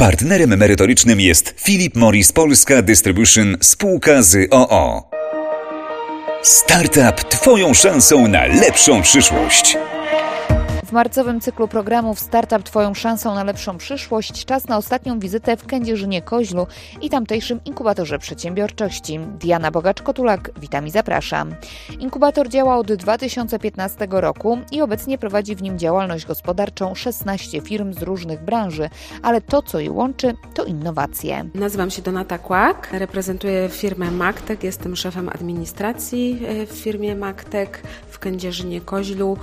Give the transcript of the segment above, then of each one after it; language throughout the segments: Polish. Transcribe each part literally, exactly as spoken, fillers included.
Partnerem merytorycznym jest Philip Morris Polska Distribution spółka z o o. Startup Twoją szansą na lepszą przyszłość. W marcowym cyklu programów Startup Twoją szansą na lepszą przyszłość czas na ostatnią wizytę w Kędzierzynie-Koźlu i tamtejszym inkubatorze przedsiębiorczości. Diana Bogacz-Kotulak, witam i zapraszam. Inkubator działa od dwa tysiące piętnastego roku i obecnie prowadzi w nim działalność gospodarczą szesnaście firm z różnych branży, ale to, co je łączy, to innowacje. Nazywam się Donata Kłak, reprezentuję firmę Magtech, jestem szefem administracji w firmie Magtech w Kędzierzynie-Koźlu.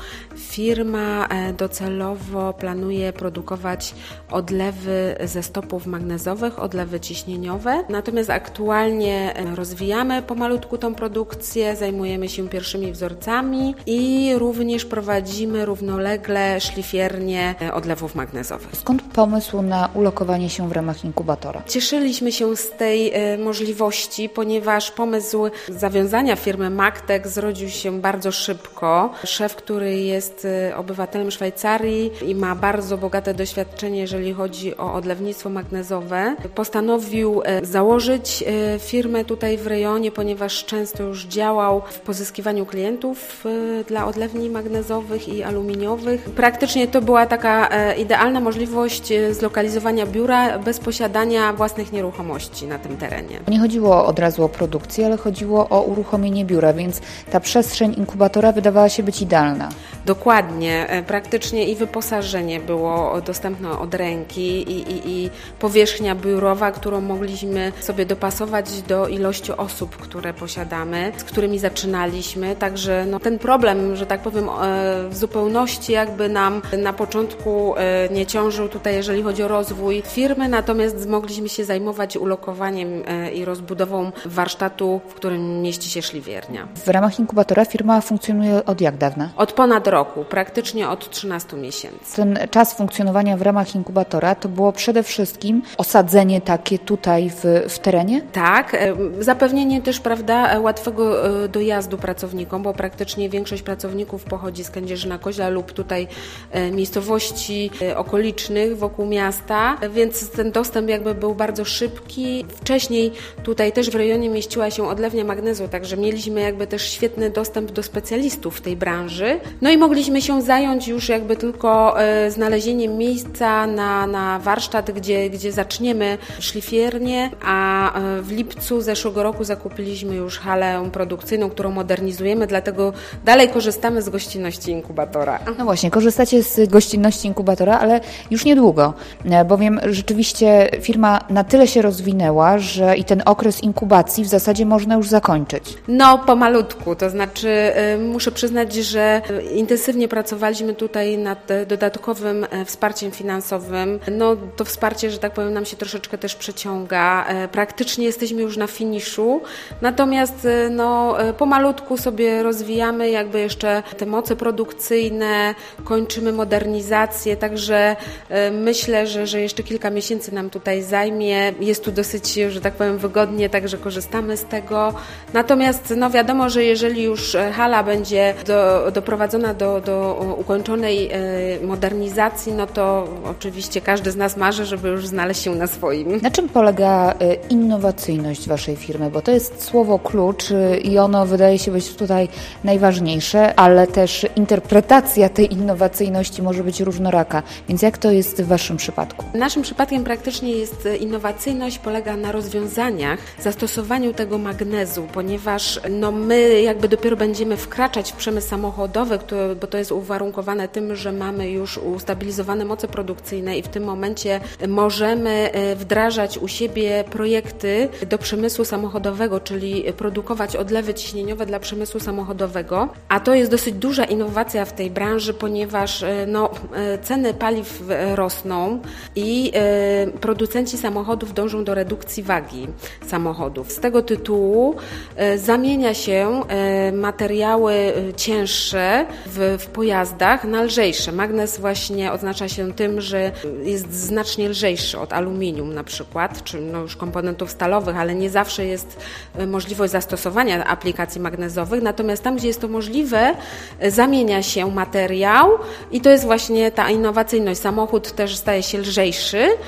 Firma docelowo planuje produkować odlewy ze stopów magnezowych, odlewy ciśnieniowe. Natomiast aktualnie rozwijamy pomalutku tą produkcję, zajmujemy się pierwszymi wzorcami i również prowadzimy równolegle szlifiernię odlewów magnezowych. Skąd pomysł na ulokowanie się w ramach inkubatora? Cieszyliśmy się z tej możliwości, ponieważ pomysł zawiązania firmy Magtech zrodził się bardzo szybko. Szef, który jest obywatelem Szwajcarii i ma bardzo bogate doświadczenie, jeżeli chodzi o odlewnictwo magnezowe, postanowił założyć firmę tutaj w rejonie, ponieważ często już działał w pozyskiwaniu klientów dla odlewni magnezowych i aluminiowych. Praktycznie to była taka idealna możliwość zlokalizowania biura bez posiadania własnych nieruchomości na tym terenie. Nie chodziło od razu o produkcję, ale chodziło o uruchomienie biura, więc ta przestrzeń inkubatora wydawała się być idealna. Dokładnie. Praktycznie i wyposażenie było dostępne od ręki i, i, i powierzchnia biurowa, którą mogliśmy sobie dopasować do ilości osób, które posiadamy, z którymi zaczynaliśmy. Także no, ten problem, że tak powiem, w zupełności jakby nam na początku nie ciążył tutaj, jeżeli chodzi o rozwój firmy, natomiast mogliśmy się zajmować ulokowaniem i rozbudową warsztatu, w którym mieści się szlifiernia. W ramach inkubatora firma funkcjonuje od jak dawna? Od ponad roku, praktycznie od trzynastu miesięcy. Ten czas funkcjonowania w ramach inkubatora to było przede wszystkim osadzenie takie tutaj w, w terenie? Tak, zapewnienie też, prawda, łatwego dojazdu pracownikom, bo praktycznie większość pracowników pochodzi z Kędzierzyna-Koźla lub tutaj miejscowości okolicznych wokół miasta, więc ten dostęp jakby był bardzo szybki. Wcześniej tutaj też w rejonie mieściła się odlewnia magnezu, także mieliśmy jakby też świetny dostęp do specjalistów w tej branży. No i mogliśmy się zająć już jakby tylko znalezieniem miejsca na, na warsztat, gdzie, gdzie zaczniemy szlifiernię, a w lipcu zeszłego roku zakupiliśmy już halę produkcyjną, którą modernizujemy, dlatego dalej korzystamy z gościnności inkubatora. No właśnie, korzystacie z gościnności inkubatora, ale już niedługo, bowiem rzeczywiście firma na tyle się rozwinęła, że i ten okres inkubacji w zasadzie można już zakończyć. No pomalutku, to znaczy muszę przyznać, że intensywnie pracowaliśmy tutaj nad dodatkowym wsparciem finansowym. No to wsparcie, że tak powiem, nam się troszeczkę też przeciąga. Praktycznie jesteśmy już na finiszu, natomiast no pomalutku sobie rozwijamy jakby jeszcze te moce produkcyjne, kończymy modernizację, także myślę, że, że jeszcze kilka miesięcy nam tutaj zajmie. Jest tu dosyć, że tak powiem, wygodnie, także korzystamy z tego. Natomiast no wiadomo, że jeżeli już hala będzie do, doprowadzona do, do ukończonej modernizacji, no to oczywiście każdy z nas marzy, żeby już znaleźć się na swoim. Na czym polega innowacyjność Waszej firmy? Bo to jest słowo klucz i ono wydaje się być tutaj najważniejsze, ale też interpretacja tej innowacyjności może być różnoraka. Więc jak to jest w Waszym przypadku? Naszym przypadkiem praktycznie jest innowacyjność polega na rozwiązaniach, zastosowaniu tego magnezu, ponieważ no my jakby dopiero będziemy wkraczać w przemysł samochodowy, który, bo to jest uwarunkowane tym, że mamy już ustabilizowane moce produkcyjne i w tym momencie możemy wdrażać u siebie projekty do przemysłu samochodowego, czyli produkować odlewy ciśnieniowe dla przemysłu samochodowego, a to jest dosyć duża innowacja w tej branży, ponieważ no, ceny paliw rosną i producenci samochodów dążą do redukcji wagi samochodów. Z tego tytułu zamienia się materiały cięższe w, w pojazdach na lżejsze. Magnez właśnie oznacza się tym, że jest znacznie lżejszy od aluminium na przykład, czy no już komponentów stalowych, ale nie zawsze jest możliwość zastosowania aplikacji magnezowych, natomiast tam, gdzie jest to możliwe, zamienia się materiał i to jest właśnie ta innowacyjność. Samochód też staje się lżejszy,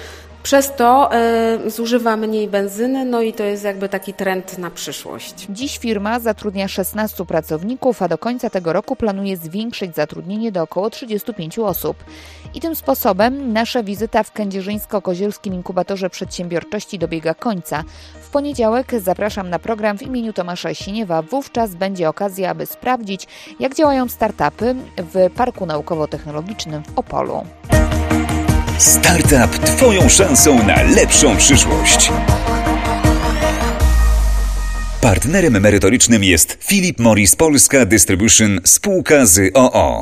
Przez to y, zużywa mniej benzyny, no i to jest jakby taki trend na przyszłość. Dziś firma zatrudnia szesnastu pracowników, a do końca tego roku planuje zwiększyć zatrudnienie do około trzydziestu pięciu osób. I tym sposobem nasza wizyta w Kędzierzyńsko-Kozielskim Inkubatorze Przedsiębiorczości dobiega końca. W poniedziałek zapraszam na program w imieniu Tomasza Siniewa. Wówczas będzie okazja, aby sprawdzić, jak działają startupy w Parku Naukowo-Technologicznym w Opolu. Startup Twoją szansą na lepszą przyszłość. Partnerem merytorycznym jest Philip Morris Polska Distribution spółka z o o.